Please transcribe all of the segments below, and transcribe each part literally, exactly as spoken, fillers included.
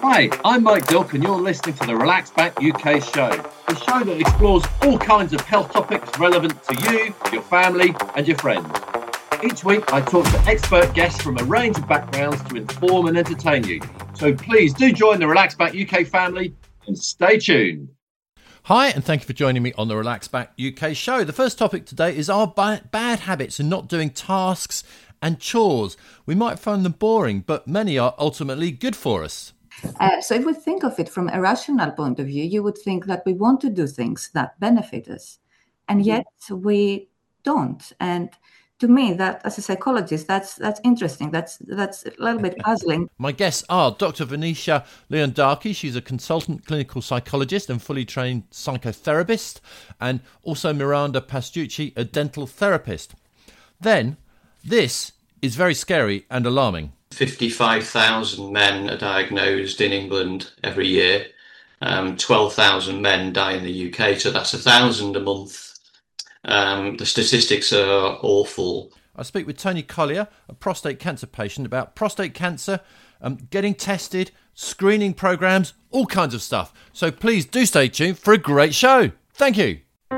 Hi, I'm Mike Dilk and you're listening to the Relax Back U K show, the show that explores all kinds of health topics relevant to you, your family and your friends. Each week I talk to expert guests from a range of backgrounds to inform and entertain you. So please do join the Relax Back U K family and stay tuned. Hi, and thank you for joining me on the Relax Back U K show. The first topic today is our ba- bad habits in not doing tasks and chores. We might find them boring, but many are ultimately good for us. Uh, so if we think of it from a rational point of view, you would think that we want to do things that benefit us, and yet we don't. And to me, that as a psychologist, that's that's interesting. That's that's a little bit puzzling. My guests are Doctor Venetia Leondaki. She's a consultant clinical psychologist and fully trained psychotherapist, and also Miranda Pastucci, a dental therapist. Then, this is very scary and alarming. fifty-five thousand men are diagnosed in England every year. Um, twelve thousand men die in the U K, so that's a thousand a month. Um, the statistics are awful. I speak with Tony Collier, a prostate cancer patient, about prostate cancer, um, getting tested, screening programs, all kinds of stuff. So please do stay tuned for a great show. Thank you.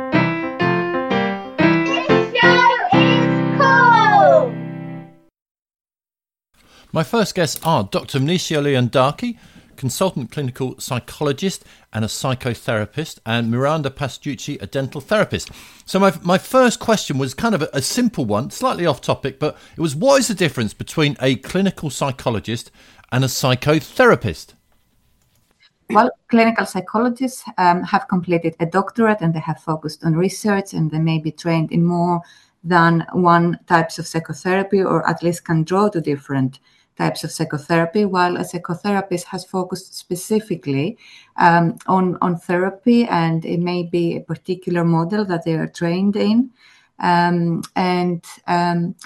This show is cool! My first guests are Doctor Venetia Leondaki, consultant clinical psychologist and a psychotherapist, and Miranda Pastucci, a dental therapist. So my my first question was kind of a, a simple one, slightly off topic, but it was, what is the difference between a clinical psychologist and a psychotherapist? Well, clinical psychologists um, have completed a doctorate and they have focused on research, and they may be trained in more than one types of psychotherapy, or at least can draw to different types of psychotherapy, while a psychotherapist has focused specifically um, on, on therapy, and it may be a particular model that they are trained in. Um, and um,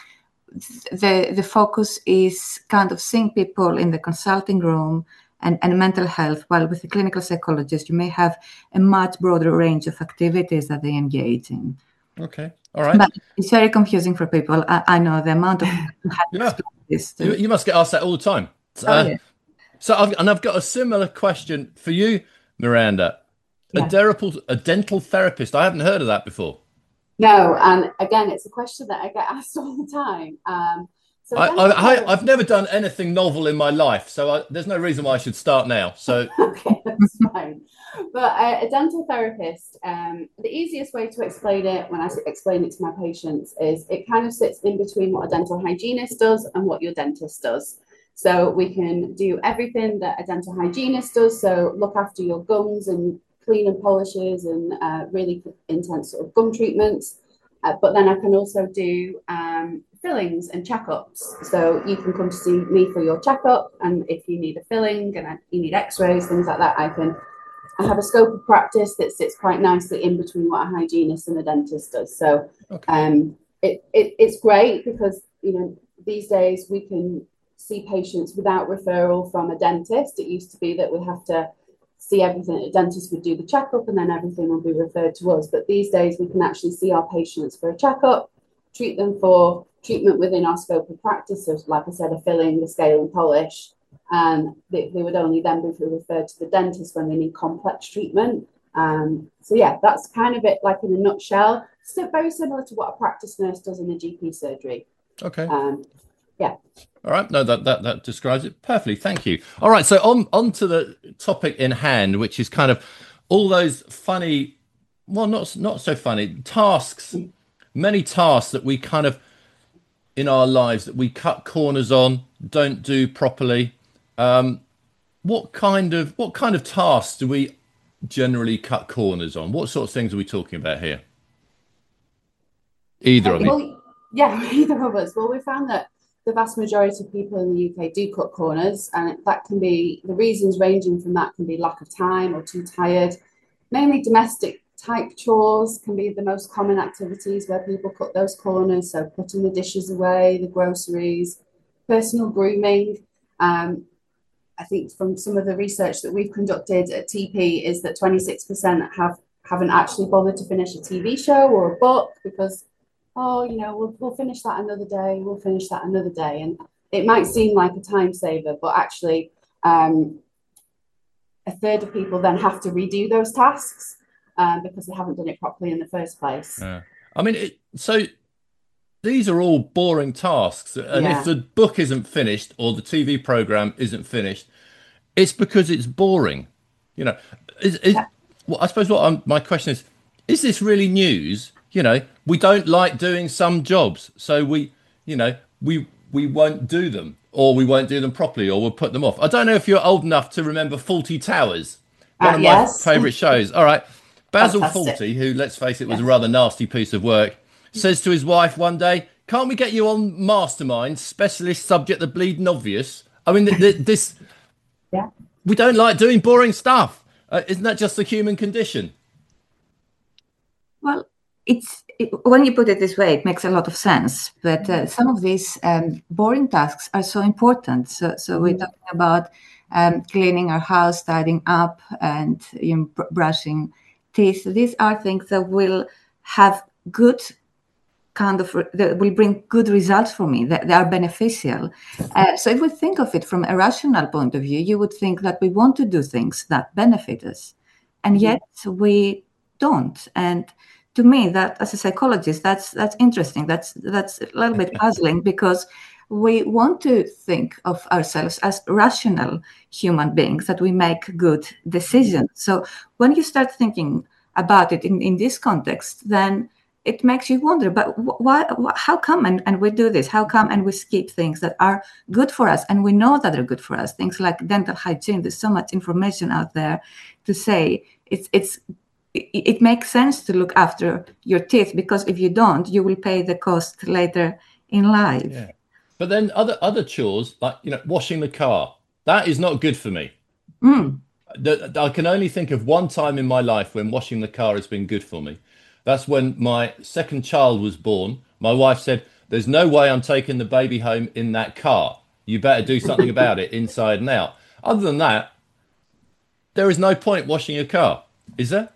the, the focus is kind of seeing people in the consulting room and, and mental health, while with a clinical psychologist, you may have a much broader range of activities that they engage in. Okay, all right. But it's very confusing for people. I, I know the amount of yeah. You, you must get asked that all the time. Oh, uh, yeah. So, I've, and I've got a similar question for you, Miranda. Yeah. A, dental, a dental therapist. I haven't heard of that before. No, and again, it's a question that I get asked all the time. Um, so I, I, I, I've never done anything novel in my life, so I, there's no reason why I should start now. So okay, that's fine. But uh, a dental therapist, um, the easiest way to explain it when I explain it to my patients is it kind of sits in between what a dental hygienist does and what your dentist does. So we can do everything that a dental hygienist does. So look after your gums and clean and polishes and uh, really intense sort of gum treatments. Uh, but then I can also do um, fillings and checkups. So you can come to see me for your checkup, and if you need a filling and I, you need x-rays, things like that, I can I have a scope of practice that sits quite nicely in between what a hygienist and a dentist does. So okay. um, it, it it's great because, you know, these days we can see patients without referral from a dentist. It used to be that we have to see everything. A dentist would do the checkup and then everything will be referred to us. But these days we can actually see our patients for a checkup, treat them for treatment within our scope of practice. So like I said, a filling, a scale and polish. And they, they would only then be referred to the dentist when they need complex treatment. Um, so yeah, that's kind of it, like in a nutshell. Still very similar to what a practice nurse does in a G P surgery. Okay. Um, yeah. All right. No, that, that that describes it perfectly. Thank you. All right. So on on to the topic in hand, which is kind of all those funny, well, not not so funny tasks, many tasks that we kind of in our lives that we cut corners on, don't do properly. Um, what kind of what kind of tasks do we generally cut corners on? What sort of things are we talking about here? Either of you. Well, yeah, either of us. Well, we found that the vast majority of people in the U K do cut corners, and that can be, the reasons ranging from that can be lack of time or too tired. Mainly domestic type chores can be the most common activities where people cut those corners. So putting the dishes away, the groceries, personal grooming. Um, I think from some of the research that we've conducted at T P is that twenty-six percent have, haven't actually bothered to finish a T V show or a book because, oh, you know, we'll, we'll finish that another day, we'll finish that another day. And it might seem like a time saver, but actually um, a third of people then have to redo those tasks um, because they haven't done it properly in the first place. Yeah. I mean, it, so these are all boring tasks. And Yeah. if the book isn't finished or the T V program isn't finished, it's because it's boring. You know, is, is, Yeah. well, I suppose what I'm, my question is, is this really news? You know, we don't like doing some jobs, so we, you know, we we won't do them, or we won't do them properly, or we'll put them off. I don't know if you're old enough to remember Fawlty Towers, one Uh, of yes. my favourite shows. All right, Basil Fantastic. Fawlty, who, let's face it, was Yeah. a rather nasty piece of work, says to his wife one day, "Can't we get you on Mastermind, specialist subject, the bleeding obvious?" I mean, th- th- this. Yeah. We don't like doing boring stuff. Uh, isn't that just the human condition? Well, it's it, when you put it this way, it makes a lot of sense. But uh, some of these um, boring tasks are so important. So, so we're talking about um, cleaning our house, tidying up, and you know, br- brushing teeth. These are things that will have good kind of that will bring good results for me. That they are beneficial. Uh, so, if we think of it from a rational point of view, you would think that we want to do things that benefit us, and yet we don't. And to me, that as a psychologist, that's that's interesting. That's that's a little bit puzzling because we want to think of ourselves as rational human beings, that we make good decisions. So when you start thinking about it in, in this context, then it makes you wonder, but why, how come and, and we do this? How come and we skip things that are good for us? And we know that they're good for us. Things like dental hygiene, there's so much information out there to say it's it's it makes sense to look after your teeth, because if you don't, you will pay the cost later in life. Yeah. But then other other chores, like, you know, washing the car, that is not good for me. Mm. The- I can only think of one time in my life when washing the car has been good for me. That's when my second child was born. My wife said, "There's no way I'm taking the baby home in that car. You better do something about it inside and out." Other than that, there is no point washing a car, is there?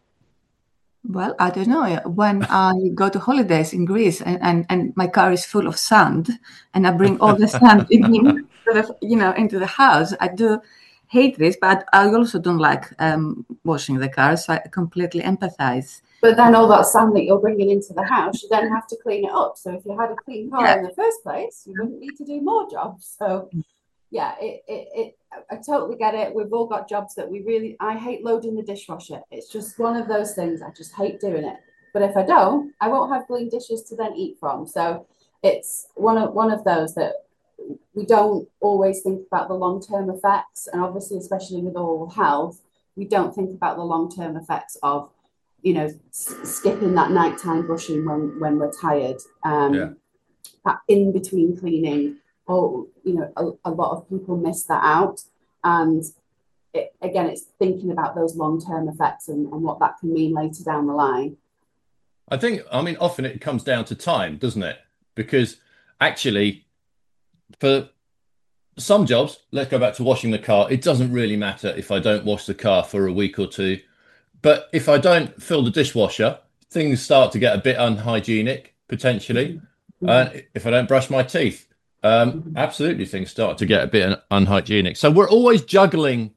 Well, I don't know. When I go to holidays in Greece and, and, and my car is full of sand and I bring all the sand in, into the, you know, into the house, I do hate this, but I also don't like um, washing the car, so I completely empathize. But then all that sand that you're bringing into the house, you then have to clean it up. So if you had a clean car Yeah. in the first place, you wouldn't need to do more jobs. So yeah, it, it, it, I totally get it. We've all got jobs that we really, I hate loading the dishwasher. It's just one of those things. I just hate doing it. But if I don't, I won't have clean dishes to then eat from. So it's one of, one of those that we don't always think about the long-term effects. And obviously, especially with oral health, we don't think about the long-term effects of, you know, s- skipping that nighttime brushing when, when we're tired, um, Yeah. that in between cleaning. Or, you know, a, a lot of people miss that out. And it, again, it's thinking about those long-term effects and, and what that can mean later down the line. I think, I mean, often it comes down to time, doesn't it? Because actually, for some jobs, let's go back to washing the car. It doesn't really matter if I don't wash the car for a week or two. But if I don't fill the dishwasher, things start to get a bit unhygienic, potentially. Uh, if I don't brush my teeth, um, absolutely, things start to get a bit un- unhygienic. So we're always juggling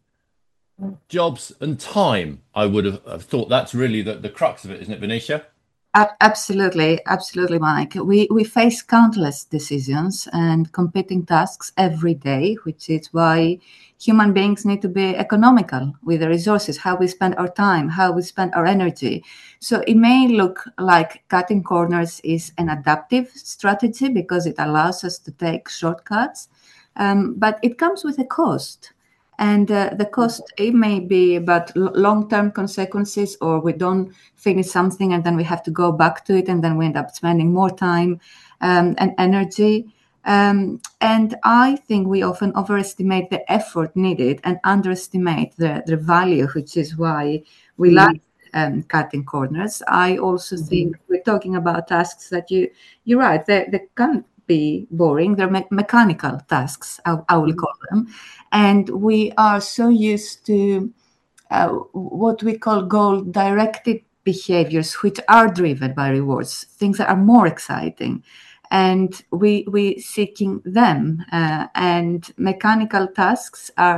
jobs and time. I would have, have thought that's really the, the crux of it, isn't it, Venetia? A- Absolutely, absolutely, Mike. We we face countless decisions and competing tasks every day, which is why human beings need to be economical with the resources, how we spend our time, how we spend our energy. So it may look like cutting corners is an adaptive strategy because it allows us to take shortcuts, um, but it comes with a cost. And uh, the cost, it may be about l- long-term consequences, or we don't finish something and then we have to go back to it and then we end up spending more time um, and energy. Um, and I think we often overestimate the effort needed and underestimate the, the value, which is why we Mhm. like um, cutting corners. I also think we're talking about tasks that you, you're right, they, they can be boring. They're me- mechanical tasks, I, I will call them. And we are so used to uh, what we call goal-directed behaviors, which are driven by rewards, things that are more exciting. And we we seeking them. Uh, and mechanical tasks are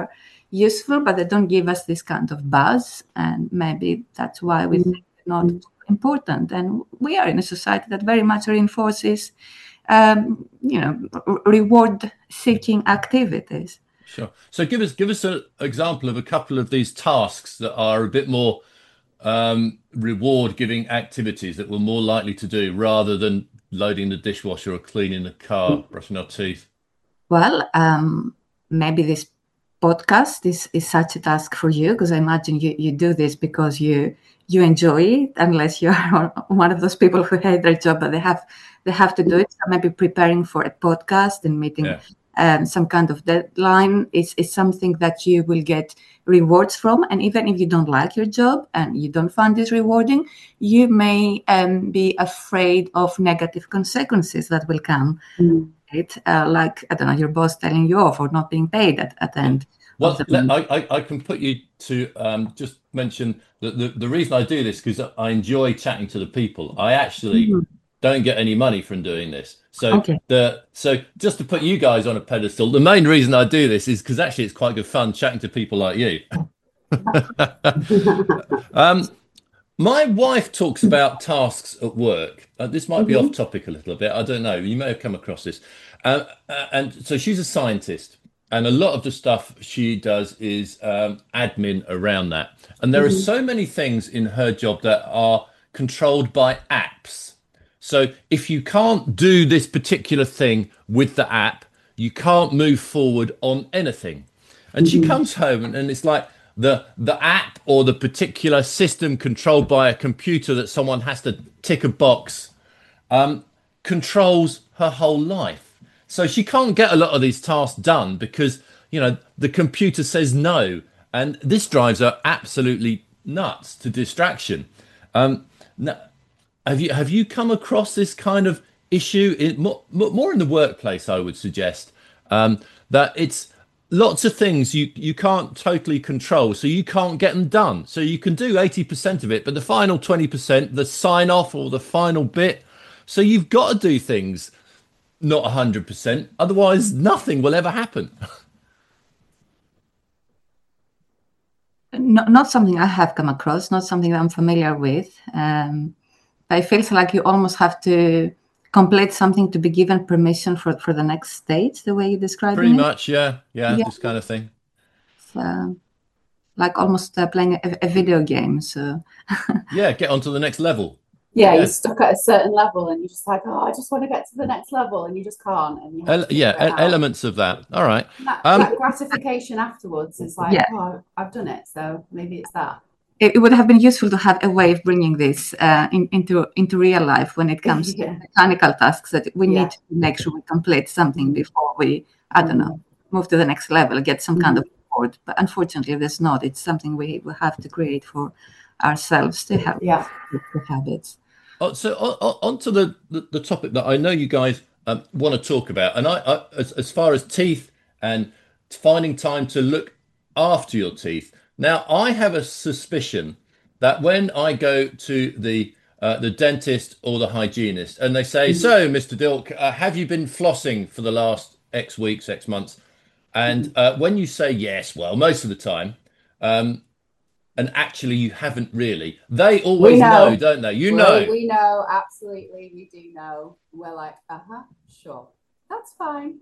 useful, but they don't give us this kind of buzz. And maybe that's why we think they're not important. And we are in a society that very much reinforces, um, you know, reward-seeking activities. Sure. So give us give us an example of a couple of these tasks that are a bit more um, reward-giving activities that we're more likely to do rather than loading the dishwasher or cleaning the car, brushing our teeth. Well, um, maybe this podcast is, is such a task for you, because I imagine you, you do this because you you enjoy it, unless you're one of those people who hate their job, but they have they have to do it. So maybe preparing for a podcast and meeting Yeah. um, some kind of deadline is, is something that you will get rewards from. And even if you don't like your job and you don't find this rewarding, you may um, be afraid of negative consequences that will come. Mm. Right? Uh, like, I don't know, your boss telling you off or not being paid at, at the end. Well, of the let, month. I, I I can put you to um, just mention that the, the reason I do this because I enjoy chatting to the people. I actually Mhm. don't get any money from doing this. So Okay. the so just to put you guys on a pedestal, the main reason I do this is because actually it's quite good fun chatting to people like you. um, my wife talks about tasks at work. Uh, this might be off topic a little bit. I don't know. You may have come across this. Uh, uh, and so she's a scientist, and a lot of the stuff she does is um, admin around that. And there are so many things in her job that are controlled by apps. So if you can't do this particular thing with the app, you can't move forward on anything. And she comes home and, and it's like the the app or the particular system controlled by a computer that someone has to tick a box um, controls her whole life. So she can't get a lot of these tasks done because, you know, the computer says no. And this drives her absolutely nuts to distraction. Um, now, have you have you come across this kind of issue in more, more in the workplace? I would suggest um, that it's lots of things you you can't totally control, so you can't get them done. So you can do eighty percent of it, but the final twenty percent, the sign off or the final bit, so you've got to do things not one hundred percent, otherwise nothing will ever happen. Not, not something I have come across, not something that I'm familiar with. Um, but it feels like you almost have to complete something to be given permission for, for the next stage, the way you describe it. Pretty much, yeah, yeah, Yeah. this kind of thing. So, like almost uh, playing a, a video game. So, Yeah, get on to the next level. Yeah, Yeah. you're stuck at a certain level and you're just like, oh, I just want to get to the next level, and you just can't. And you have Ele- to yeah, figure it e- out. elements of that. All right. And that, Um, that gratification afterwards is like, Yeah. oh, I've done it, so maybe it's that. it, it would have been useful to have a way of bringing this uh, in, into into real life when it comes Yeah. to mechanical tasks, that we Yeah. need to make sure we complete something before we, I don't know, move to the next level, get some kind of reward. But unfortunately, there's not. It's something we will have to create for ourselves to have Yeah. the habits. Oh, so on, on on to the, the, the topic that I know you guys um, want to talk about. And I, I as, as far as teeth and finding time to look after your teeth. Now, I have a suspicion that when I go to the uh, the dentist or the hygienist and they say, so, Mister Dilk, uh, have you been flossing for the last X weeks, X months? And uh, when you say yes, well, most of the time, um, and actually you haven't really, they always We know. know, don't they? You We- know. We know, absolutely, we do know. We're like, uh-huh, sure. That's fine.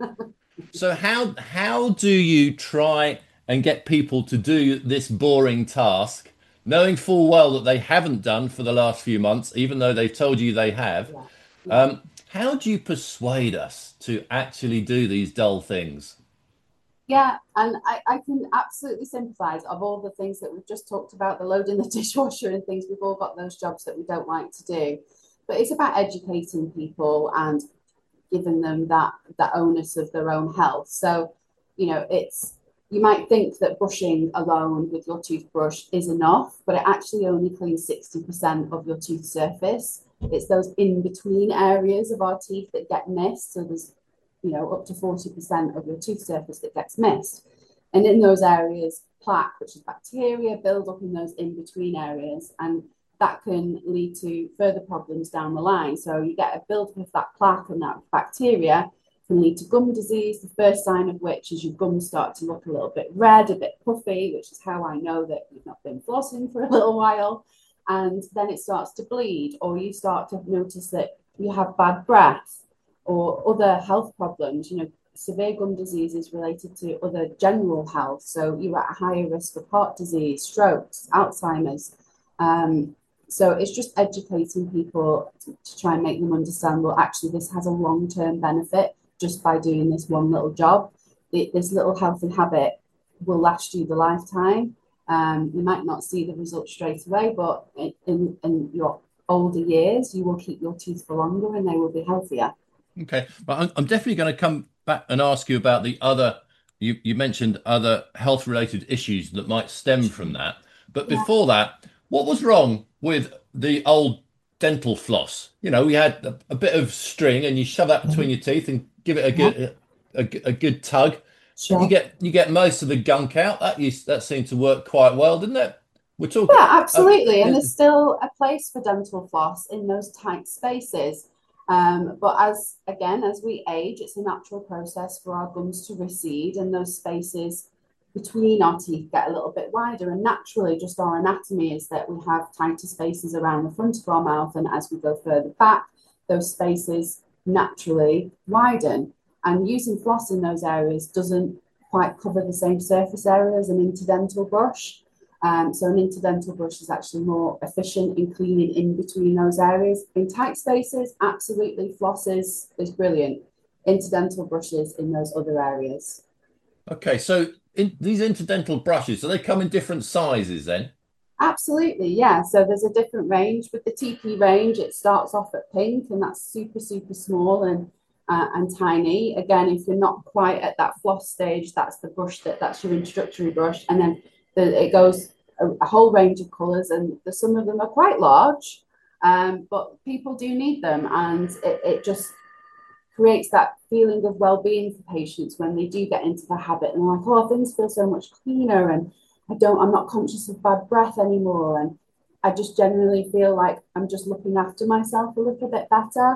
So how how do you try and get people to do this boring task, knowing full well that they haven't done for the last few months, even though they've told you they have? Yeah. Yeah. Um, how do you persuade us to actually do these dull things? Yeah, and I, I can absolutely sympathise of all the things that we've just talked about, the loading the dishwasher and things. We've all got those jobs that we don't like to do. But it's about educating people and giving them that that onus of their own health. So, you know, it's you might think that brushing alone with your toothbrush is enough, but it actually only cleans sixty percent of your tooth surface. It's those in-between areas of our teeth that get missed. So there's, you know, up to forty percent of your tooth surface that gets missed. And in those areas, plaque, which is bacteria, build up in those in-between areas, and that can lead to further problems down the line. So you get a build-up of that plaque and that bacteria, can lead to gum disease, the first sign of which is your gums start to look a little bit red, a bit puffy, which is how I know that you've not been flossing for a little while. And then it starts to bleed, or you start to notice that you have bad breath or other health problems. You know, severe gum disease is related to other general health. So you're at a higher risk of heart disease, strokes, Alzheimer's. Um, so it's just educating people to, to try and make them understand, well, actually, this has a long-term benefit just by doing this one little job. It, this little healthy habit will last you the lifetime. Um, you might not see the results straight away, but in, in, in your older years, you will keep your teeth for longer and they will be healthier. Okay, but I'm, I'm definitely going to come back and ask you about the other, you, you mentioned other health related issues that might stem from that. But before yeah. that, what was wrong with the old dental floss? You know, we had a, a bit of string and you shove that between your teeth and give it a good, a, a, a good tug. Sure. You get you get most of the gunk out. That used, that seemed to work quite well, didn't it? We're talking. Yeah, absolutely. Uh, and there's still a place for dental floss in those tight spaces. Um, but as again, as we age, it's a natural process for our gums to recede, and those spaces between our teeth get a little bit wider. And naturally, just our anatomy is that we have tighter spaces around the front of our mouth, and as we go further back, those spaces naturally widen. And using floss in those areas doesn't quite cover the same surface area as an interdental brush. Um, so an interdental brush is actually more efficient in cleaning in between those areas. In tight spaces, absolutely, floss is, is brilliant. Interdental brushes in those other areas. Okay, so in these interdental brushes, do they come in different sizes then? Absolutely, yeah. So there's a different range. With the T P range, it starts off at pink, and that's super, super small and Uh, and tiny. Again, if you're not quite at that floss stage, that's the brush that that's your introductory brush, and then the, it goes a, a whole range of colours, and the, some of them are quite large, um, but people do need them, and it, it just creates that feeling of well-being for patients when they do get into the habit and they're like, oh, things feel so much cleaner, and I don't, I'm not conscious of bad breath anymore, and I just generally feel like I'm just looking after myself a little bit better.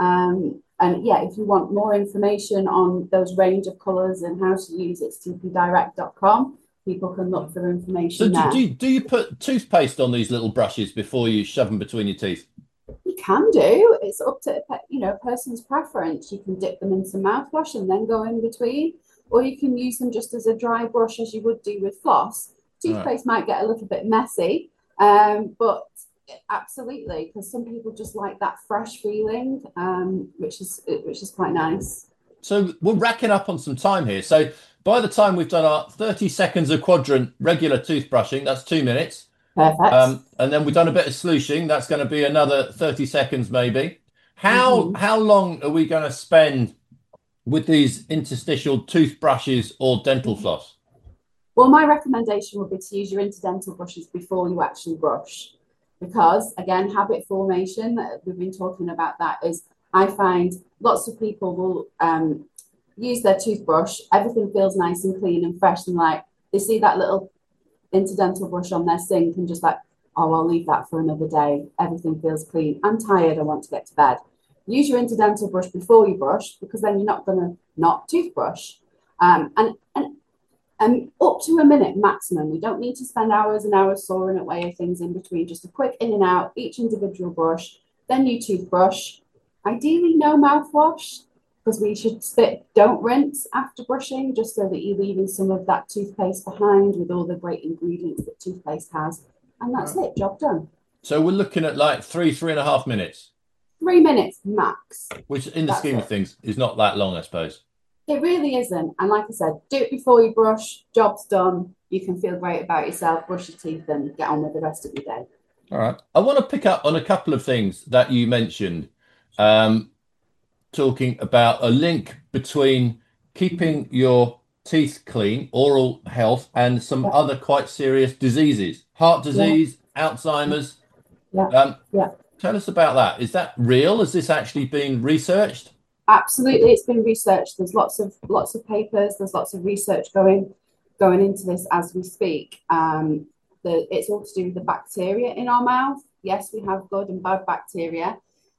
Um, And yeah, if you want more information on those range of colours and how to use it, it's t p direct dot com. People can look for information so do, there. Do you, do you put toothpaste on these little brushes before you shove them between your teeth? You can do. It's up to, you know, a person's preference. You can dip them in some mouthwash and then go in between, or you can use them just as a dry brush as you would do with floss. Toothpaste right. might get a little bit messy, um, but absolutely, because some people just like that fresh feeling, um, which is which is quite nice. So we're racking up on some time here. So by the time we've done our thirty seconds of quadrant regular toothbrushing, that's two minutes. Perfect. Um, and then we've done a bit of slooshing. That's going to be another thirty seconds maybe. How mm-hmm. how long are we going to spend with these interstitial toothbrushes or dental floss? Well, my recommendation would be to use your interdental brushes before you actually brush. Because, again, habit formation, we've been talking about that, is I find lots of people will um, use their toothbrush, everything feels nice and clean and fresh, and like they see that little interdental brush on their sink and just like, oh, I'll leave that for another day. Everything feels clean. I'm tired. I want to get to bed. Use your interdental brush before you brush, because then you're not going to not toothbrush. Um, and, and Um, up to a minute maximum. We don't need to spend hours and hours sawing away things in between. Just a quick in and out, each individual brush, then you toothbrush. Ideally, no mouthwash, because we should spit, don't rinse after brushing, just so that you're leaving some of that toothpaste behind with all the great ingredients that toothpaste has. And that's right. it, job done. So we're looking at like three, three and a half minutes. Three minutes max. Which in the that's scheme it. of things is not that long, I suppose. It really isn't. And like I said, do it before you brush, job's done. You can feel great about yourself, brush your teeth and get on with the rest of your day. All right. I want to pick up on a couple of things that you mentioned, um, talking about a link between keeping your teeth clean, oral health, and some yeah. other quite serious diseases, heart disease, yeah. Alzheimer's. Yeah. Um, yeah. Tell us about that. Is that real? Has this actually been researched? Absolutely, it's been researched. There's lots of lots of papers. There's lots of research going going into this as we speak. Um, the, it's all to do with the bacteria in our mouth. Yes, we have good and bad bacteria,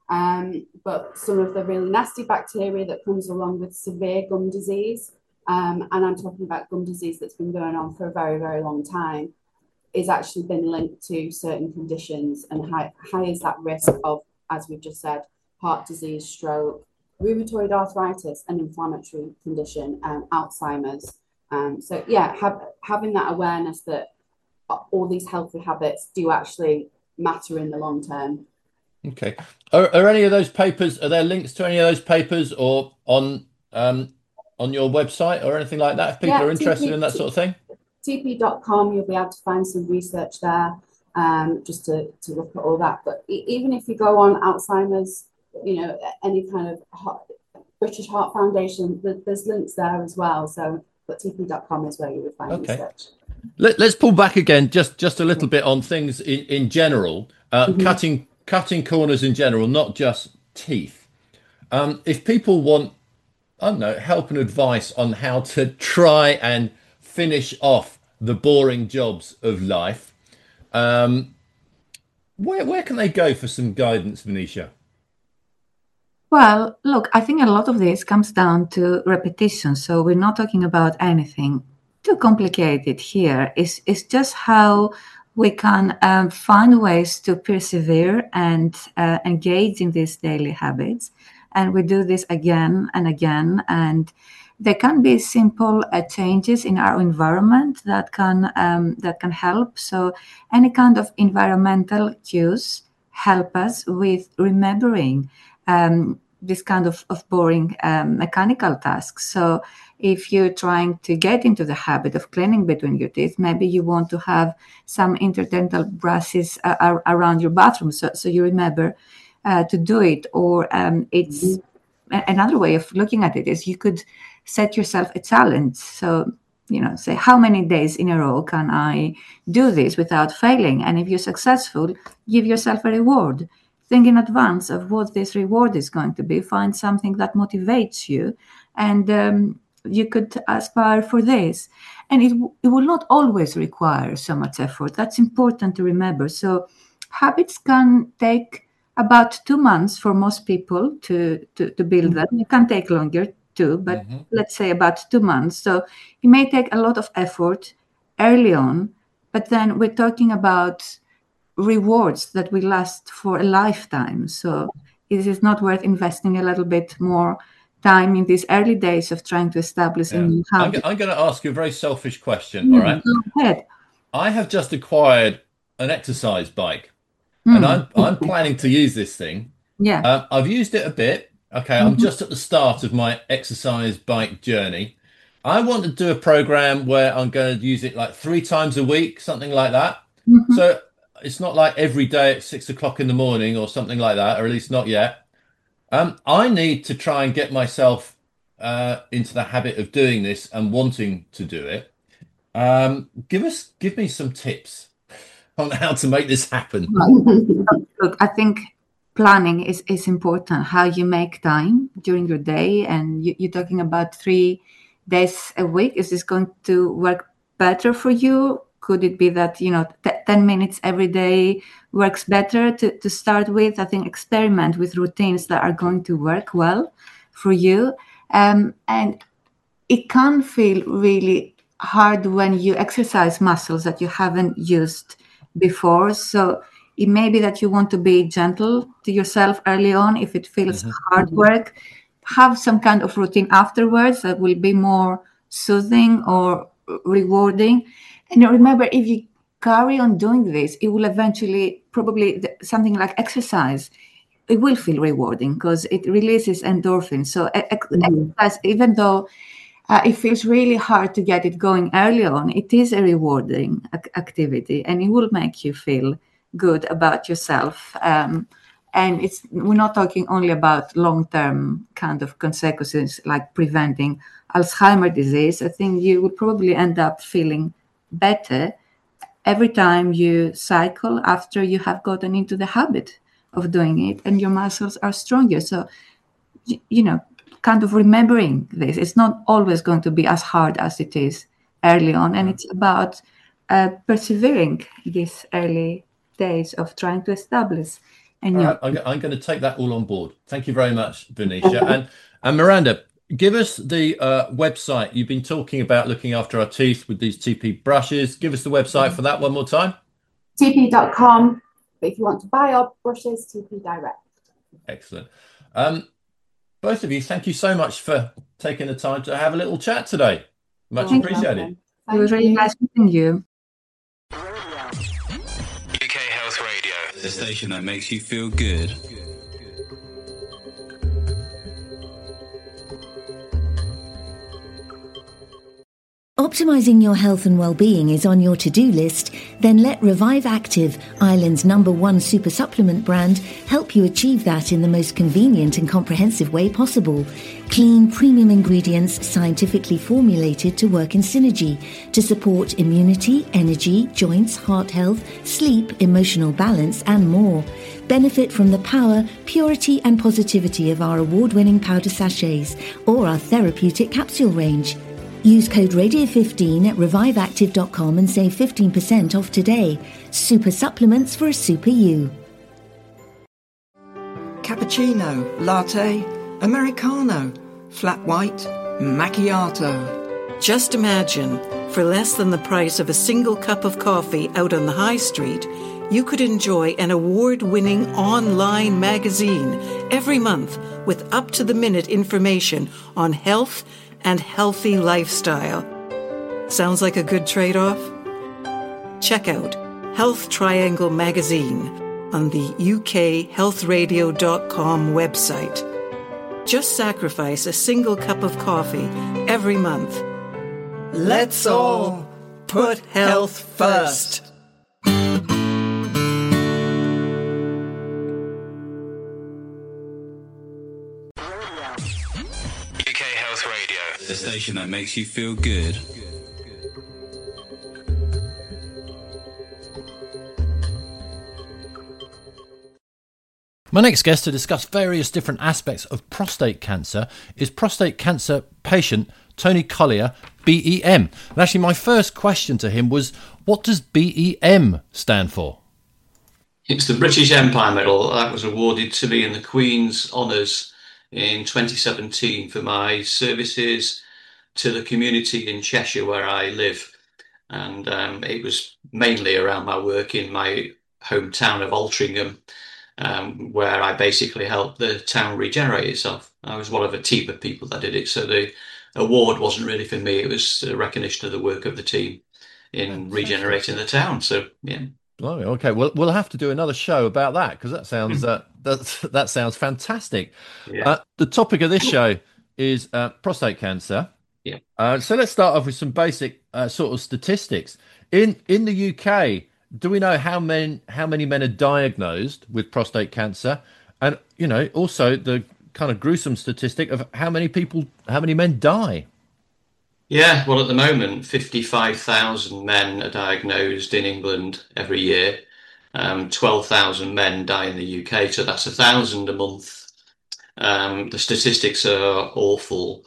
Um, but some of the really nasty bacteria that comes along with severe gum disease, um, and I'm talking about gum disease that's been going on for a very, very long time, is actually been linked to certain conditions and high, high is that risk of, as we've just said, heart disease, stroke, rheumatoid arthritis, an inflammatory condition, um, Alzheimer's. Um, so yeah, have, having that awareness that all these healthy habits do actually matter in the long term. Okay. Are, are any of those papers, are there links to any of those papers or on um, on your website or anything like that if people Yeah, are interested T P, in that sort of thing? T P dot com, you'll be able to find some research there um, just to, to look at all that. But e even if you go on Alzheimer's, you know, any kind of heart, British Heart Foundation, there's links there as well. So, but T P dot com is where you would find okay. research. Let, let's pull back again just, just a little bit on things in, in general, uh, Mm-hmm. cutting cutting corners in general, not just teeth. Um, if people want, I don't know, help and advice on how to try and finish off the boring jobs of life, um, where, where can they go for some guidance, Venetia? Well, look, I think a lot of this comes down to repetition. So we're not talking about anything too complicated here. It's, it's just how we can um, find ways to persevere and uh, engage in these daily habits. And we do this again and again. And there can be simple uh, changes in our environment that can, um, that can help. So any kind of environmental cues help us with remembering um, this kind of, of boring um, mechanical tasks. So if you're trying to get into the habit of cleaning between your teeth, maybe you want to have some interdental brushes uh, around your bathroom so, so you remember uh, to do it. Or um, it's mm-hmm. another way of looking at it is you could set yourself a challenge. So, you know, say, how many days in a row can I do this without failing? And if you're successful, give yourself a reward. Think in advance of what this reward is going to be. Find something that motivates you, and um, you could aspire for this. And it, it will not always require so much effort. That's important to remember. So habits can take about two months for most people to, to, to build them. It can take longer too, but mm-hmm. let's say about two months. So it may take a lot of effort early on, but then we're talking about rewards that will last for a lifetime. So it is not worth investing a little bit more time in these early days of trying to establish yeah. a new habit. I'm, I'm going to ask you a very selfish question. Mm, all right. Go ahead. I have just acquired an exercise bike, mm. and I'm I'm planning to use this thing. Yeah. Um, I've used it a bit. Okay, mm-hmm. I'm just at the start of my exercise bike journey. I want to do a program where I'm going to use it like three times a week, something like that. Mm-hmm. So it's not like every day at six o'clock in the morning or something like that, or at least not yet. Um, I need to try and get myself uh, into the habit of doing this and wanting to do it. Um, give us, give me some tips on how to make this happen. Look, I think planning is, is important. How you make time during your day, and you, you're talking about three days a week. Is this going to work better for you? Could it be that, you know, t- ten minutes every day works better to, to start with? I think experiment with routines that are going to work well for you. Um, and it can feel really hard when you exercise muscles that you haven't used before. So it may be that you want to be gentle to yourself early on. If it feels mm-hmm. hard work, have some kind of routine afterwards that will be more soothing or rewarding. And remember, if you carry on doing this, it will eventually, probably something like exercise, it will feel rewarding because it releases endorphins. So mm-hmm. exercise, even though uh, it feels really hard to get it going early on, it is a rewarding ac- activity, and it will make you feel good about yourself. Um, and it's we're not talking only about long-term kind of consequences like preventing Alzheimer's disease. I think you will probably end up feeling better every time you cycle after you have gotten into the habit of doing it, and your muscles are stronger. So, you, you know, kind of remembering this, it's not always going to be as hard as it is early on. And it's about uh, persevering these early days of trying to establish And All you. right, I'm, I'm going to take that all on board. Thank you very much, Venetia. and and Miranda, give us the uh, website. You've been talking about looking after our teeth with these T P brushes. Give us the website for that one more time. T P dot com. But if you want to buy our brushes, T P Direct. Excellent. Um, both of you, thank you so much for taking the time to have a little chat today. Much You're appreciated. welcome. It was Thank really you. nice meeting you. U K Health Radio, the station that makes you feel good. Optimizing your health and well-being is on your to-do list? Then let Revive Active, Ireland's number one super supplement brand, help you achieve that in the most convenient and comprehensive way possible. Clean, premium ingredients scientifically formulated to work in synergy to support immunity, energy, joints, heart health, sleep, emotional balance, and more. Benefit from the power, purity, and positivity of our award-winning powder sachets or our therapeutic capsule range. Use code radio fifteen at revive active dot com and save fifteen percent off today. Super supplements for a super you. Cappuccino, latte, Americano, flat white, macchiato. Just imagine, for less than the price of a single cup of coffee out on the high street, you could enjoy an award-winning online magazine every month with up-to-the-minute information on health and healthy lifestyle. Sounds like a good trade-off? Check out Health Triangle Magazine on the U K health radio dot com website. Just sacrifice a single cup of coffee every month. Let's all put health first. The station that makes you feel good. My next guest to discuss various different aspects of prostate cancer is prostate cancer patient Tony Collier, B E M. And actually, my first question to him was, what does B E M stand for? It's the British Empire Medal that was awarded to me in the Queen's Honours in twenty seventeen for my services to the community in Cheshire where I live. And um, it was mainly around my work in my hometown of Altrincham, um, where I basically helped the town regenerate itself. I was one of a team of people that did it. So the award wasn't really for me. It was a recognition of the work of the team in regenerating the town. So, yeah. Oh, okay, well, we'll have to do another show about that because that sounds uh, that that sounds fantastic. Yeah. Uh, the topic of this show is uh, prostate cancer. Yeah. Uh, so let's start off with some basic uh, sort of statistics. In in the U K, do we know how many how many men are diagnosed with prostate cancer, and you know also the kind of gruesome statistic of how many people, how many men die? Yeah, well, at the moment, fifty-five thousand men are diagnosed in England every year. Um, twelve thousand men die in the U K, so that's a thousand a month. Um, the statistics are awful.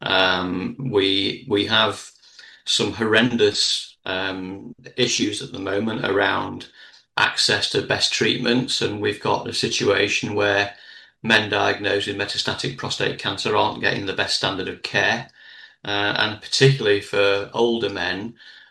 Um, we we have some horrendous um, issues at the moment around access to best treatments, and we've got a situation where men diagnosed with metastatic prostate cancer aren't getting the best standard of care. Uh, and particularly for older men,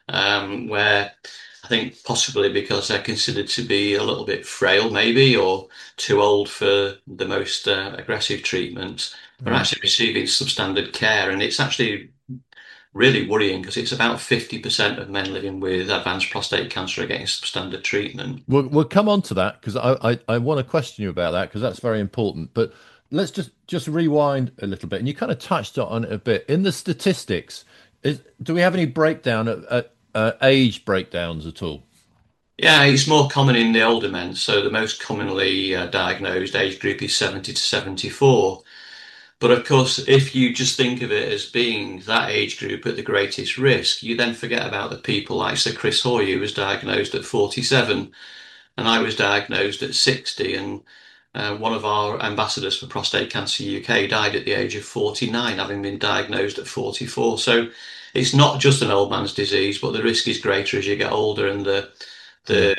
um, where I think possibly because they're considered to be a little bit frail, maybe, or too old for the most uh, aggressive treatments, are Right. actually receiving substandard care. And it's actually really worrying because it's about fifty percent of men living with advanced prostate cancer are getting substandard treatment. We'll, we'll come on to that because I, I, I want to question you about that because that's very important. But let's just, just rewind a little bit. And you kind of touched on it a bit. In the statistics, is, do we have any breakdown at, at uh, age breakdowns at all? Yeah, it's more common in the older men. So the most commonly uh, diagnosed age group is seventy to seventy-four. But of course, if you just think of it as being that age group at the greatest risk, you then forget about the people like Sir Chris Hoy, who was diagnosed at forty-seven, and I was diagnosed at sixty. And uh, one of our ambassadors for Prostate Cancer U K died at the age of forty-nine, having been diagnosed at forty-four. So it's not just an old man's disease, but the risk is greater as you get older, and the the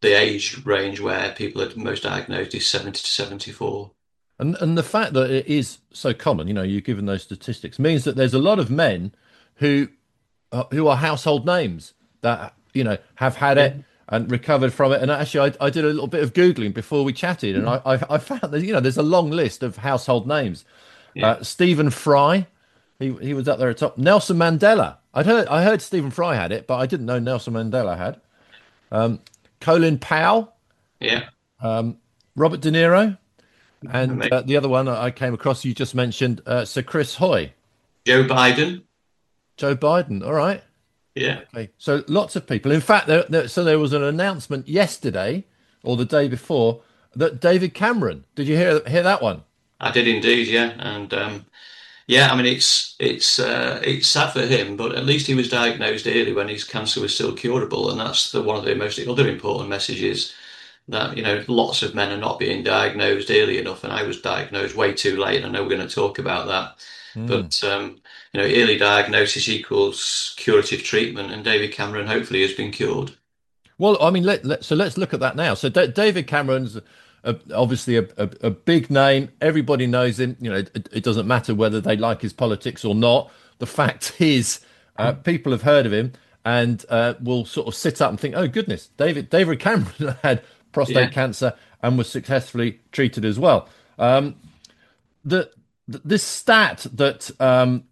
the age range where people are most diagnosed is seventy to seventy-four. And and the fact that it is so common, you know, you've given those statistics, means that there's a lot of men who uh, who are household names that, you know, have had it and recovered from it. And actually, I, I did a little bit of Googling before we chatted, and I, I, I found that, you know, there's a long list of household names. Yeah. Uh, Stephen Fry, he he was up there at top. Nelson Mandela. I'd heard I heard Stephen Fry had it, but I didn't know Nelson Mandela had. Um, Colin Powell. Yeah. Um, Robert De Niro. And uh, the other one I came across, you just mentioned, uh, Sir Chris Hoy. Joe Biden. Joe Biden. All right. Yeah. Okay. So lots of people. In fact, there, there, so there was an announcement yesterday or the day before that David Cameron. Did you hear hear that one? I did indeed. Yeah. And um, yeah, I mean, it's it's uh, it's sad for him, but at least he was diagnosed early when his cancer was still curable, and that's the one of the most other important messages. That, you know, lots of men are not being diagnosed early enough, and I was diagnosed way too late. I know we're going to talk about that, mm. but um, you know, early diagnosis equals curative treatment, and David Cameron hopefully has been cured. Well, I mean, let, let so let's look at that now. So D- David Cameron's a, obviously a, a, a big name. Everybody knows him. You know, it, it doesn't matter whether they like his politics or not. The fact is, uh, people have heard of him and uh, will sort of sit up and think, "Oh goodness, David David Cameron had prostate yeah. cancer and was successfully treated as well." Um, the, the this stat that um,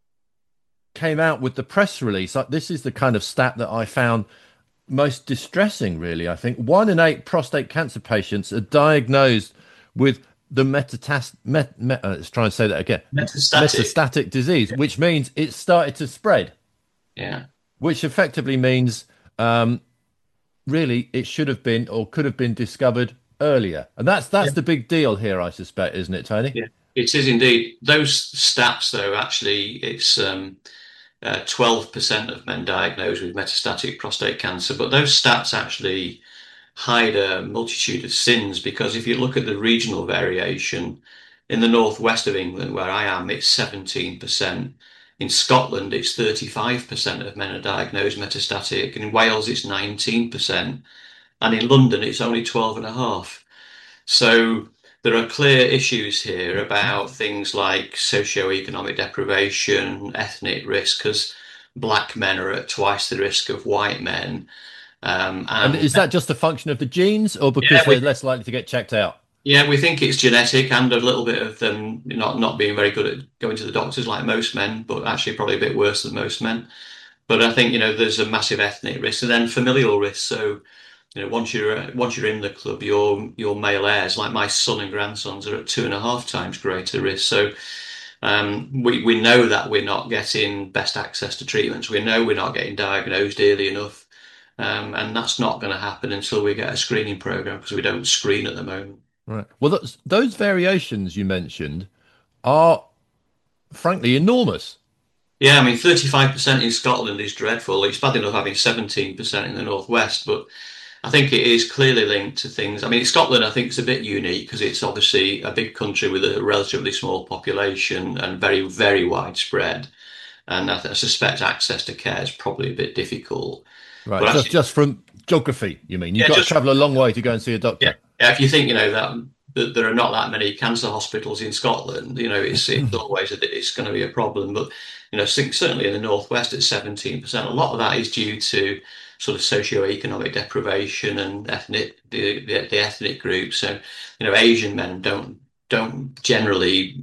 came out with the press release, this is the kind of stat that I found most distressing, really. I think one in eight prostate cancer patients are diagnosed with the metastatic, met, met, uh, let's try and say that again, metastatic, metastatic disease, yeah. which means it started to spread. Yeah. Which effectively means um, really it should have been or could have been discovered earlier. And that's that's yeah. the big deal here, I suspect, isn't it, Tony? Yeah, it is indeed. Those stats, though, actually, it's um, uh, twelve percent of men diagnosed with metastatic prostate cancer. But those stats actually hide a multitude of sins, because if you look at the regional variation, in the northwest of England, where I am, it's seventeen percent. In Scotland, it's thirty-five percent of men are diagnosed metastatic. And in Wales, it's nineteen percent. And in London, it's only twelve and a half. So there are clear issues here about things like socioeconomic deprivation, ethnic risk, because black men are at twice the risk of white men. Um, and, and is that just a function of the genes, or because yeah, we, they're less likely to get checked out? Yeah, we think it's genetic and a little bit of them not, not being very good at going to the doctors like most men, but actually probably a bit worse than most men. But I think, you know, there's a massive ethnic risk and then familial risk. So, you know, once you're once you're in the club, your your male heirs, like my son and grandsons, are at two and a half times greater risk. So um, we we know that we're not getting best access to treatments. We know we're not getting diagnosed early enough, um, and that's not going to happen until we get a screening program, because we don't screen at the moment. Right. Well, those, those variations you mentioned are, frankly, enormous. Yeah, I mean, thirty-five percent in Scotland is dreadful. It's bad enough having seventeen percent in the northwest, but I think it is clearly linked to things. I mean, Scotland, I think, is a bit unique because it's obviously a big country with a relatively small population and very, very widespread. And I, I suspect access to care is probably a bit difficult. Right, but just, actually, just from geography, you mean? You've yeah, got just, to travel a long way to go and see a doctor. Yeah, yeah, if you think, you know, that, that there are not that many cancer hospitals in Scotland, you know, it's, it's always a, it's going to be a problem. But, you know, certainly in the northwest at seventeen percent, a lot of that is due to sort of socio-economic deprivation and ethnic the, the, the ethnic groups. So, you know, Asian men don't don't generally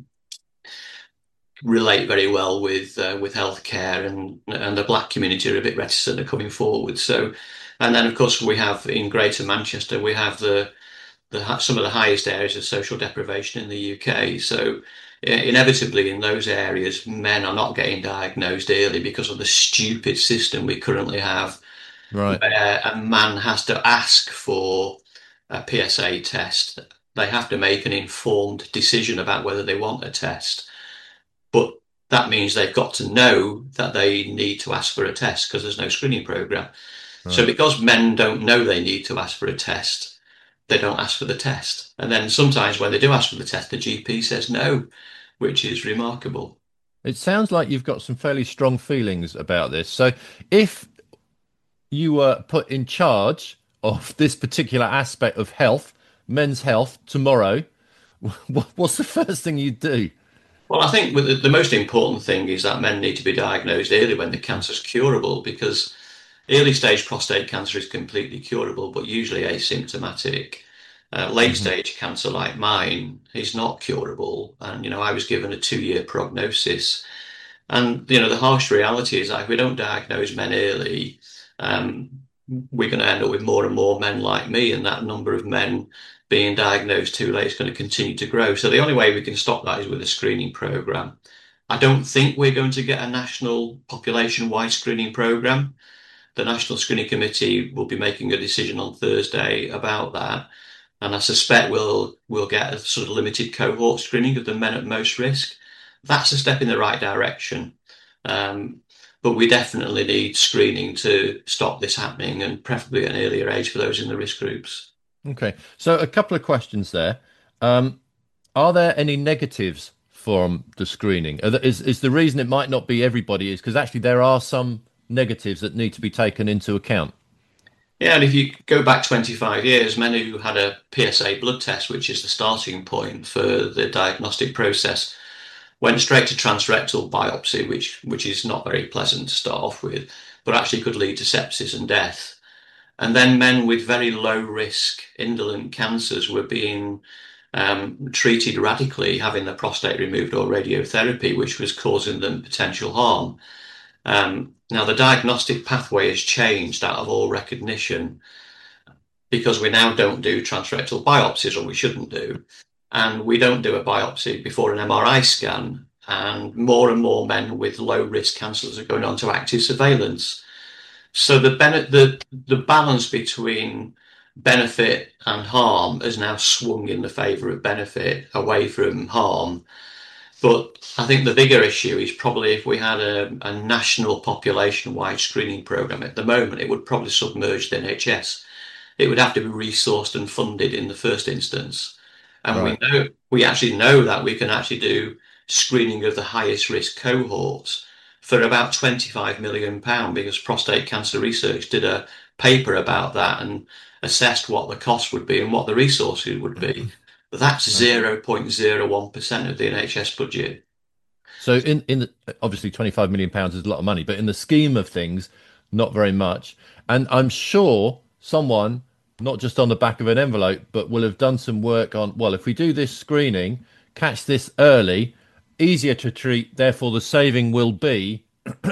relate very well with uh, with healthcare, and and the black community are a bit reticent of coming forward. So, and then of course we have in Greater Manchester we have the the some of the highest areas of social deprivation in the U K. So inevitably in those areas men are not getting diagnosed early because of the stupid system we currently have, right, where a man has to ask for a P S A test. They have to make an informed decision about whether they want a test. But that means they've got to know that they need to ask for a test because there's no screening program. Right. So because men don't know they need to ask for a test, they don't ask for the test. And then sometimes when they do ask for the test, the G P says no, which is remarkable. It sounds like you've got some fairly strong feelings about this. So if you were put in charge of this particular aspect of health, men's health, tomorrow, what's the first thing you do? Well, I think the, the most important thing is that men need to be diagnosed early when the cancer is curable, because early stage prostate cancer is completely curable, but usually asymptomatic. Uh, late mm-hmm. stage cancer like mine is not curable. And, you know, I was given a two year prognosis. And, you know, the harsh reality is that if we don't diagnose men early, um, we're going to end up with more and more men like me. And that number of men being diagnosed too late is going to continue to grow. So the only way we can stop that is with a screening program. I don't think we're going to get a national population-wide screening program. The National Screening Committee will be making a decision on Thursday about that. And I suspect we'll we'll get a sort of limited cohort screening of the men at most risk. That's a step in the right direction. Um, but we definitely need screening to stop this happening, and preferably at an earlier age for those in the risk groups. Okay. So a couple of questions there. Um, are there any negatives from the screening? There, is, is the reason it might not be everybody is because actually there are some negatives that need to be taken into account? Yeah, and if you go back twenty-five years, men who had a P S A blood test, which is the starting point for the diagnostic process, went straight to transrectal biopsy, which which is not very pleasant to start off with, but actually could lead to sepsis and death. And then men with very low risk indolent cancers were being um, treated radically, having their prostate removed or radiotherapy, which was causing them potential harm. Um, now, the diagnostic pathway has changed out of all recognition, because we now don't do transrectal biopsies, or we shouldn't do. And we don't do a biopsy before an M R I scan. And more and more men with low risk cancers are going on to active surveillance. So the, ben- the, the balance between benefit and harm has now swung in the favour of benefit, away from harm. But I think the bigger issue is probably if we had a, a national population-wide screening programme. At the moment, it would probably submerge the N H S. It would have to be resourced and funded in the first instance. And right. we know we actually know that we can actually do screening of the highest risk cohorts for about twenty-five million pounds, because Prostate Cancer Research did a paper about that and assessed what the cost would be and what the resources would be. That's zero point zero one percent of the N H S budget. So in, in the, obviously twenty-five million pounds is a lot of money, but in the scheme of things, not very much. And I'm sure someone, not just on the back of an envelope, but will have done some work on, well, if we do this screening, catch this early, easier to treat, therefore the saving will be.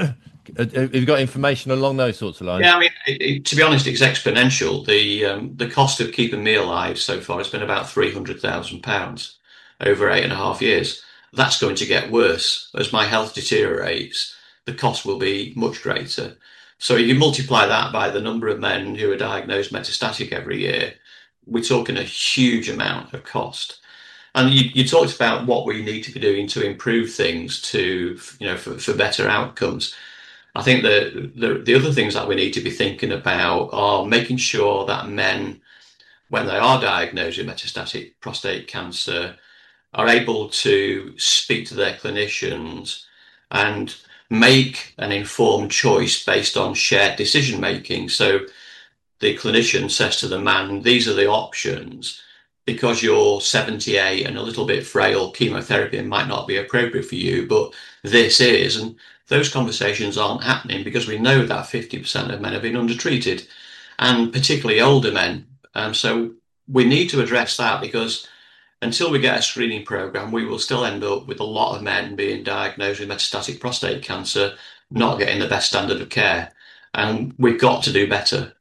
Have you got information along those sorts of lines? Yeah, I mean, it, it, to be honest, it's exponential. The um, the cost of keeping me alive so far has been about three hundred thousand pounds over eight and a half years. That's going to get worse. As my health deteriorates, the cost will be much greater. So you multiply that by the number of men who are diagnosed metastatic every year, we're talking a huge amount of cost. And you, you talked about what we need to be doing to improve things to, you know, for, for better outcomes. I think the, the the other things that we need to be thinking about are making sure that men, when they are diagnosed with metastatic prostate cancer, are able to speak to their clinicians and make an informed choice based on shared decision making. So the clinician says to the man, these are the options. Because you're seventy-eight and a little bit frail, chemotherapy might not be appropriate for you, but this is. And those conversations aren't happening because we know that fifty percent of men have been undertreated, and particularly older men. Um, so we need to address that, because until we get a screening program, we will still end up with a lot of men being diagnosed with metastatic prostate cancer, not getting the best standard of care. And we've got to do better.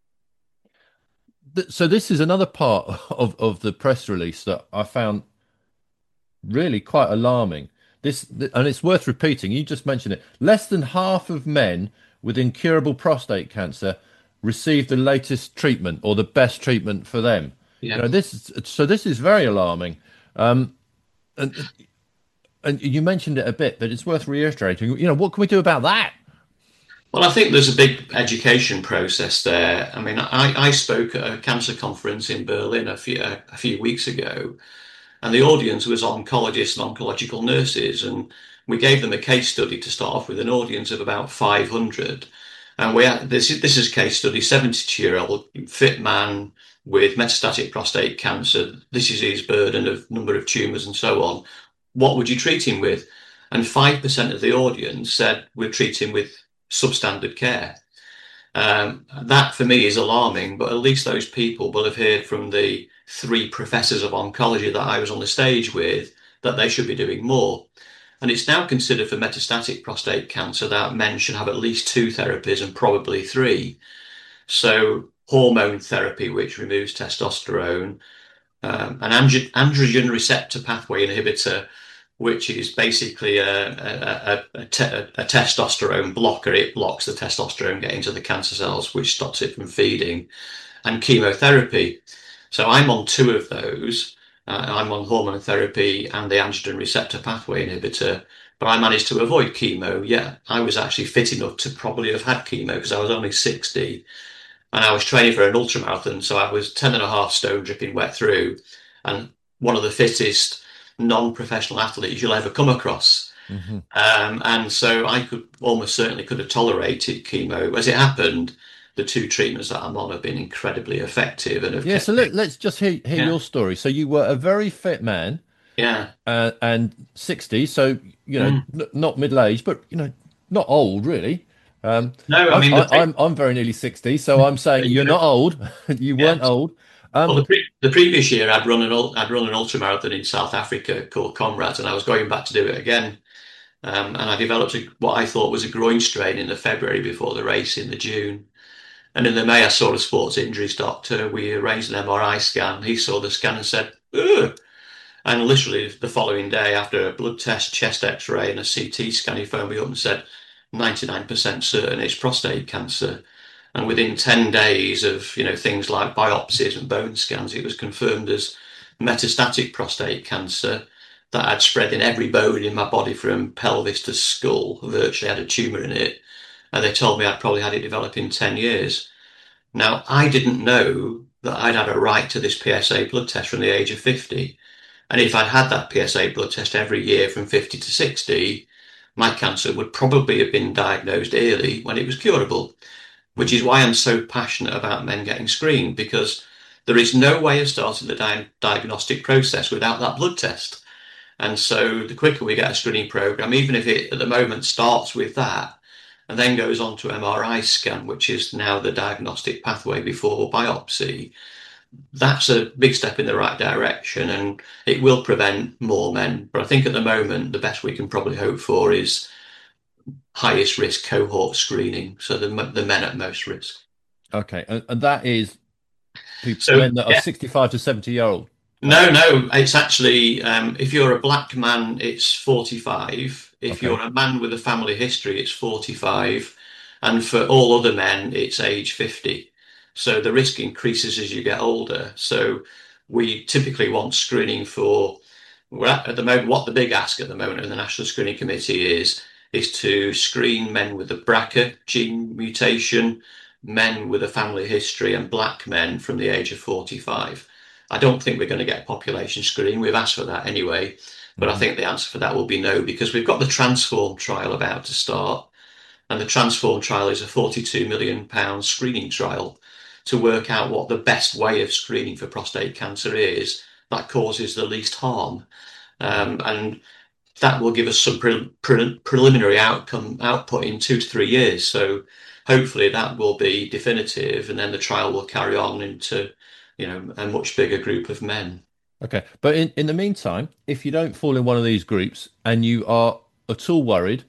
So this is another part of, of the press release that I found really quite alarming. This, and it's worth repeating, you just mentioned it. Less than half of men with incurable prostate cancer receive the latest treatment or the best treatment for them. Yeah. You know, this, so this is very alarming. Um, and, and you mentioned it a bit, but it's worth reiterating. You know, what can we do about that? Well, I think there's a big education process there. I mean, I, I spoke at a cancer conference in Berlin a few, a, a few weeks ago, and the audience was oncologists and oncological nurses. And we gave them a case study to start off with, an audience of about five hundred. And we had, this, this is a case study, seventy-two-year-old fit man with metastatic prostate cancer. This is his burden of number of tumours and so on. What would you treat him with? And five percent of the audience said we'd treat him with substandard care. Um, that for me is alarming, but at least those people will have heard from the three professors of oncology that I was on the stage with that they should be doing more. And it's now considered for metastatic prostate cancer that men should have at least two therapies and probably three. So hormone therapy, which removes testosterone, um, an andro- androgen receptor pathway inhibitor, which is basically a, a, a, a, te- a testosterone blocker. It blocks the testosterone getting to the cancer cells, which stops it from feeding, and chemotherapy. So I'm on two of those. Uh, I'm on hormone therapy and the androgen receptor pathway inhibitor, but I managed to avoid chemo. Yeah, I was actually fit enough to probably have had chemo because I was only sixty and I was training for an ultramarathon. So I was ten and a half stone dripping wet through and one of the fittest non-professional athletes you'll ever come across. Mm-hmm. Um, and so I could almost certainly could have tolerated chemo. As it happened, the two treatments that I'm on have been incredibly effective. And have yeah, kept... so let, let's just hear, hear yeah. your story. So you were a very fit man, yeah, uh, and sixty. So you know, mm. n- not middle aged, but you know, not old really. Um, no, I mean, I, the... I'm I'm very nearly sixty, so I'm saying you're not old. You weren't yeah. old. Um, well, the, pre- the previous year I'd run an I'd run an ultramarathon in South Africa called Comrades, and I was going back to do it again. Um, and I developed a, what I thought was a groin strain in the February before the race in the June. And in the May, I saw the sports injuries doctor. We arranged an M R I scan. He saw the scan and said, ugh. And literally the following day, after a blood test, chest x-ray and a C T scan, he phoned me up and said, ninety-nine percent certain it's prostate cancer. And within ten days of, you know, things like biopsies and bone scans, it was confirmed as metastatic prostate cancer that had spread in every bone in my body from pelvis to skull, virtually had a tumour in it. And they told me I'd probably had it develop in ten years. Now, I didn't know that I'd had a right to this P S A blood test from the age of fifty. And if I'd had that P S A blood test every year from fifty to sixty, my cancer would probably have been diagnosed early when it was curable, which is why I'm so passionate about men getting screened, because there is no way of starting the di- diagnostic process without that blood test. And so the quicker we get a screening program, even if it at the moment starts with that, and then goes on to M R I scan, which is now the diagnostic pathway before biopsy, that's a big step in the right direction, and it will prevent more men. But I think at the moment, the best we can probably hope for is highest risk cohort screening, so the, the men at most risk. Okay, and, and that is people, so, men that yeah. are sixty-five to seventy year old? No, no, it's actually, um, if you're a black man, it's forty-five. If okay. you're a man with a family history, it's forty-five. And for all other men, it's age fifty. So the risk increases as you get older. So we typically want screening for, we're at, at the moment, what the big ask at the moment in the National Screening Committee is, is to screen men with a B R C A gene mutation, men with a family history, and black men from the age of forty-five. I don't think we're going to get population screening. We've asked for that anyway, but mm-hmm. I think the answer for that will be no, because we've got the Transform trial about to start, and the Transform trial is a forty-two million pounds screening trial to work out what the best way of screening for prostate cancer is that causes the least harm. Um, and that will give us some pre- pre- preliminary outcome output in two to three years. So hopefully that will be definitive, and then the trial will carry on into, you know, a much bigger group of men. Okay. But in, in the meantime, if you don't fall in one of these groups and you are at all worried,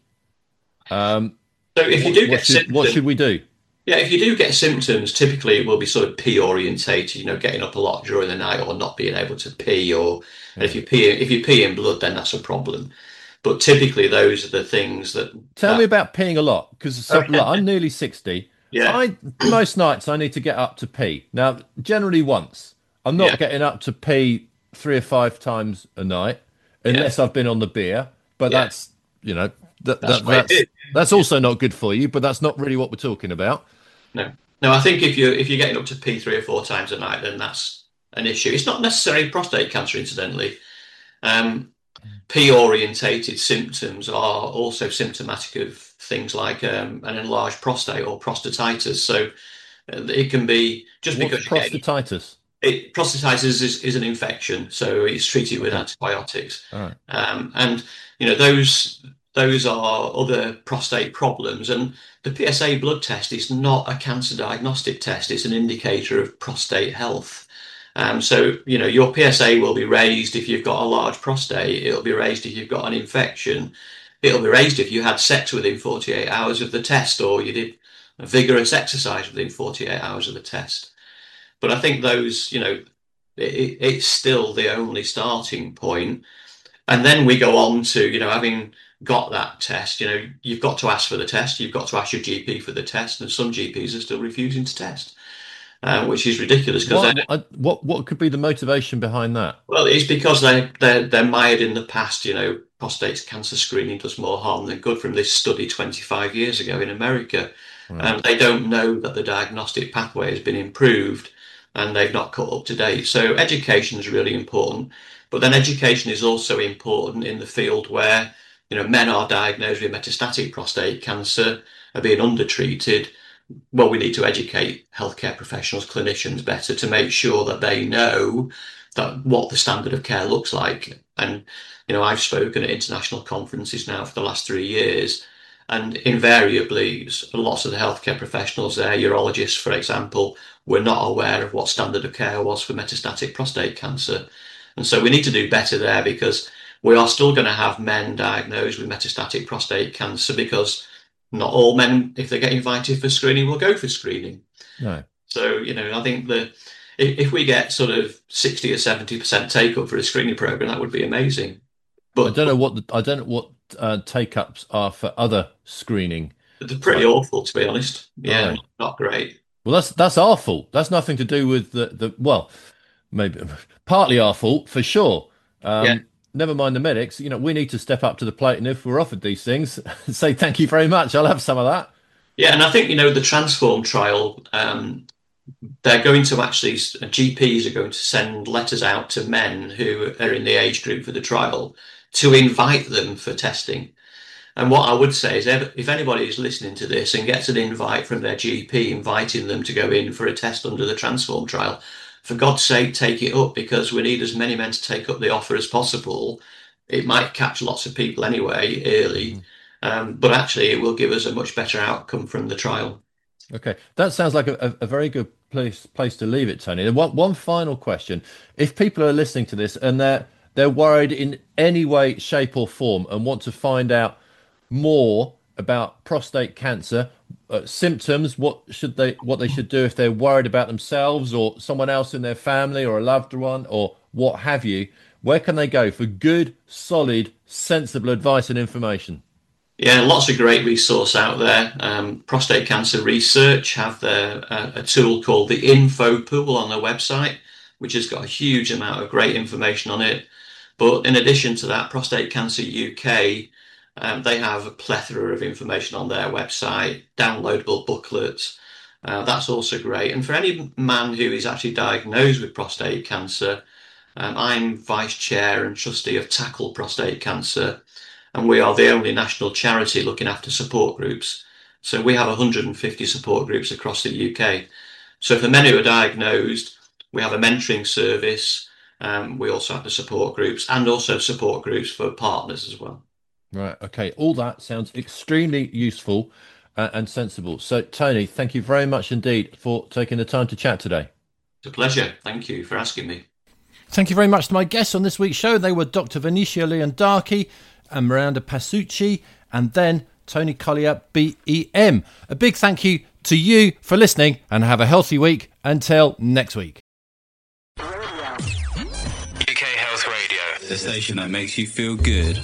um, so if you do what, get what should, symptoms, what should we do? Yeah, if you do get symptoms, typically it will be sort of pee orientated, you know, getting up a lot during the night or not being able to pee, or yeah. if you pee if you pee in blood, then that's a problem. But typically those are the things that. Tell that... me about peeing a lot, because okay. I'm nearly sixty. Yeah. I most nights I need to get up to pee. Now, generally once. I'm not yeah. getting up to pee three or five times a night unless yeah. I've been on the beer. But yeah. that's, you know, that, that's that, that's, that's also not good for you. But that's not really what we're talking about. No, no. I think if you if you're getting up to pee three or four times a night, then that's an issue. It's not necessarily prostate cancer, incidentally. Um, pee orientated symptoms are also symptomatic of things like um, an enlarged prostate or prostatitis. So uh, it can be just What's because you're getting, prostatitis? it, prostatitis is, is an infection, so it's treated with Okay. antibiotics. All right. Um, and you know those those are other prostate problems. And the P S A blood test is not a cancer diagnostic test; it's an indicator of prostate health. Um, so you know your P S A will be raised if you've got a large prostate. It'll be raised if you've got an infection. It'll be raised if you had sex within forty-eight hours of the test, or you did a vigorous exercise within forty-eight hours of the test. But I think those, you know, it, it's still the only starting point. And then we go on to, you know, having got that test, you know, you've got to ask for the test, you've got to ask your G P for the test, and some G Ps are still refusing to test, uh, which is ridiculous. Because what, what what could be the motivation behind that? Well, it's because they they're, they're mired in the past. You know, prostate cancer screening does more harm than good. From this study twenty-five years ago in America, and Right. um, they don't know that the diagnostic pathway has been improved, and they've not caught up to date. So education is really important. But then education is also important in the field where, you know, men are diagnosed with metastatic prostate cancer, are being undertreated. Well, we need to educate healthcare professionals, clinicians better to make sure that they know that what the standard of care looks like. And, you know, I've spoken at international conferences now for the last three years, and invariably lots of the healthcare professionals there, urologists, for example, were not aware of what standard of care was for metastatic prostate cancer. And so we need to do better there, because we are still going to have men diagnosed with metastatic prostate cancer, because not all men, if they get invited for screening, will go for screening. No. So, you know, I think that if, if we get sort of sixty or seventy percent take up for a screening program, that would be amazing. But I don't know what the, I don't know what uh, take ups are for other screening. They're pretty awful, to be honest. Yeah, Right. not great. Well, that's that's our fault. That's nothing to do with the, the well, maybe partly our fault for sure. Um, Yeah. Never mind the medics. You know, we need to step up to the plate, and if we're offered these things, say thank you very much. I'll have some of that. Yeah, and I think, you know, the Transform trial, um, they're going to actually, G Ps are going to send letters out to men who are in the age group for the trial to invite them for testing. And what I would say is, if if anybody is listening to this and gets an invite from their G P inviting them to go in for a test under the Transform trial, for God's sake, take it up, because we need as many men to take up the offer as possible. It might catch lots of people anyway early, um, but actually it will give us a much better outcome from the trial. Okay, that sounds like a, a, a very good place place to leave it, Tony. And one one final question: if people are listening to this and they're they're worried in any way, shape, or form, and want to find out more about prostate cancer uh, symptoms, what should they what they should do if they're worried about themselves or someone else in their family or a loved one or what have you, where can they go for good, solid, sensible advice and information? Yeah, lots of great resource out there. Um, Prostate Cancer Research have their, uh, a tool called the Info Pool on their website, which has got a huge amount of great information on it. But in addition to that, Prostate Cancer U K, um, they have a plethora of information on their website, downloadable booklets. Uh, that's also great. And for any man who is actually diagnosed with prostate cancer, um, I'm vice chair and trustee of Tackle Prostate Cancer, and we are the only national charity looking after support groups. So we have one hundred fifty support groups across the U K. So for men who are diagnosed, we have a mentoring service. Um, we also have the support groups, and also support groups for partners as well. Right. Okay. All that sounds extremely useful uh, and sensible. So, Tony, thank you very much indeed for taking the time to chat today. It's a pleasure. Thank you for asking me. Thank you very much to my guests on this week's show. They were Doctor Venetia Leondarchi and Miranda Pasucci, and then Tony Collier, B E M. A big thank you to you for listening, and have a healthy week until next week. U K Health Radio, the station that makes you feel good.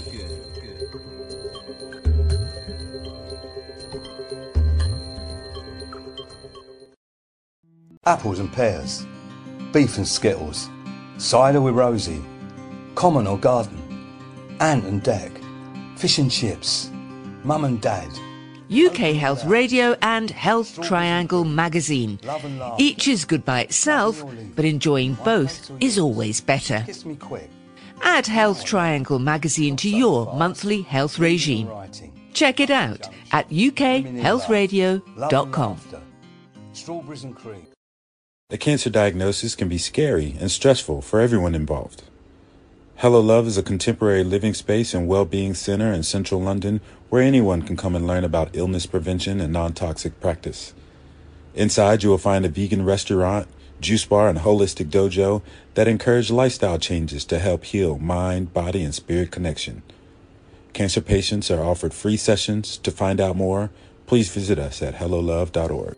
Apples and pears, beef and skittles, cider with Rosie, common or garden, ant and deck, fish and chips, mum and dad. U K Health Radio and Health Triangle magazine. Each is good by itself, but enjoying both is always better. Kiss me quick. Add Health Triangle magazine to your monthly health regime. Check it out at u k health radio dot com. Strawberries and cream. A cancer diagnosis can be scary and stressful for everyone involved. Hello Love is a contemporary living space and well-being center in central London where anyone can come and learn about illness prevention and non-toxic practice. Inside, you will find a vegan restaurant, juice bar, and holistic dojo that encourage lifestyle changes to help heal mind, body, and spirit connection. Cancer patients are offered free sessions. To find out more, please visit us at hello love dot org.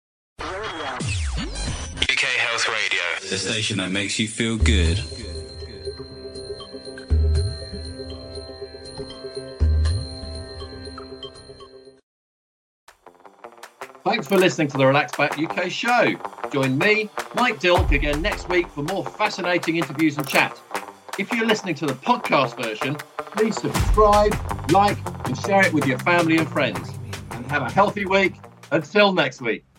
U K Health Radio, the station that makes you feel good. Thanks for listening to the Relax Back U K show. Join me, Mike Dilk, again next week for more fascinating interviews and chat. If you're listening to the podcast version, please subscribe, like, and share it with your family and friends. And have a healthy week. Until next week.